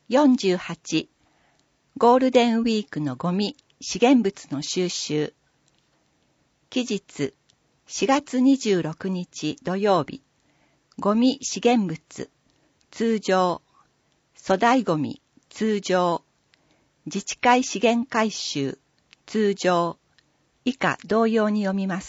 48ゴールデンウィークのゴミ資源物の収集。期日4月26日土曜日、ゴミ資源物通常、粗大ゴミ通常、自治会資源回収通常、以下同様に読みます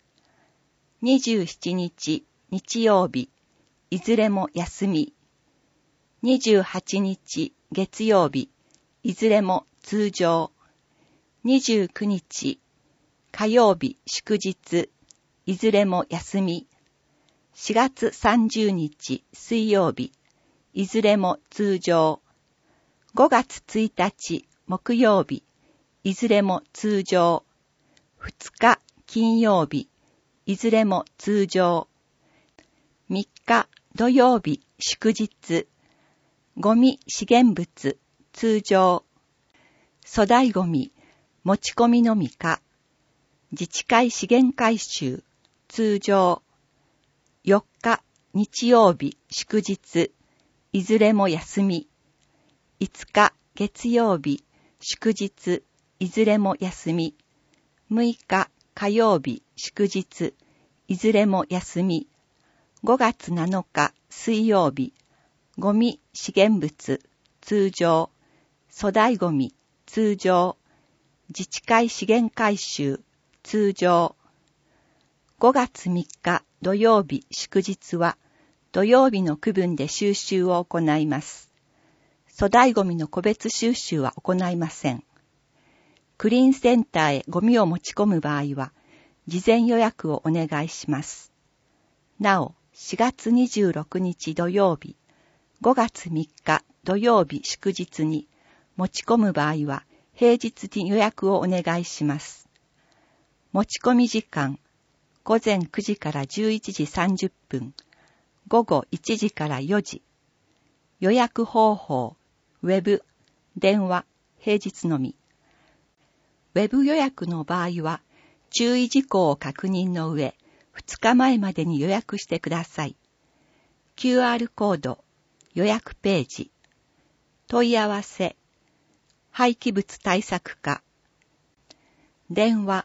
。27日日曜日、いずれも休み。28日月曜日、いずれも通常。29日火曜日祝日、いずれも休み。4月30日水曜日、いずれも通常。5月1日木曜日、いずれも通常。2日金曜日、いずれも通常。3日土曜日祝日、ゴミ資源物通常。粗大ゴミ持ち込みのみか、自治会資源回収通常。4日日曜日祝日、いずれも休み。5日月曜日祝日、いずれも休み。6日火曜日祝日、いずれも休み。5月7日水曜日、ゴミ資源物通常。粗大ゴミ通常。自治会資源回収通常。5月3日土曜日祝日は土曜日の区分で収集を行います。粗大ゴミの個別収集は行いません。クリーンセンターへゴミを持ち込む場合は事前予約をお願いします。なお、4月26日土曜日、5月3日土曜日祝日に持ち込む場合は平日に予約をお願いします。持ち込み時間、午前9時から11時30分、午後1時から4時。予約方法、ウェブ、電話、平日のみ。ウェブ予約の場合は注意事項を確認の上、2日前までに予約してください。QR コード、予約ページ、問い合わせ、廃棄物対策課、電話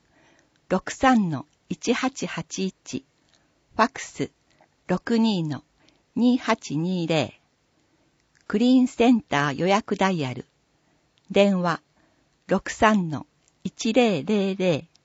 63-1881、ファクス 62-2820、クリーンセンター予約ダイヤル、電話 63-1000